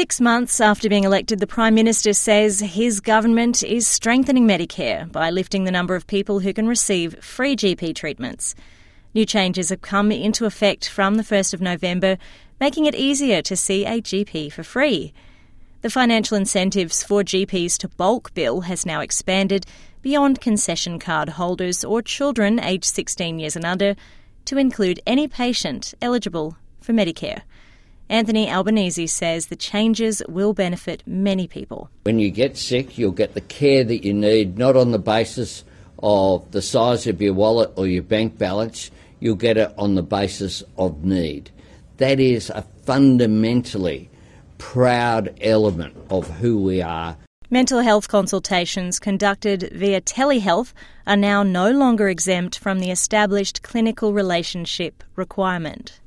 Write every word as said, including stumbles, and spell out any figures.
Six months after being elected, the Prime Minister says his government is strengthening Medicare by lifting the number of people who can receive free G P treatments. New changes have come into effect from the first of November, making it easier to see a G P for free. The financial incentives for G Ps to bulk bill has now expanded beyond concession card holders or children aged sixteen years and under to include any patient eligible for Medicare. Anthony Albanese says the changes will benefit many people. When you get sick, you'll get the care that you need, not on the basis of the size of your wallet or your bank balance. You'll get it on the basis of need. That is a fundamentally proud element of who we are. Mental health consultations conducted via telehealth are now no longer exempt from the established clinical relationship requirement.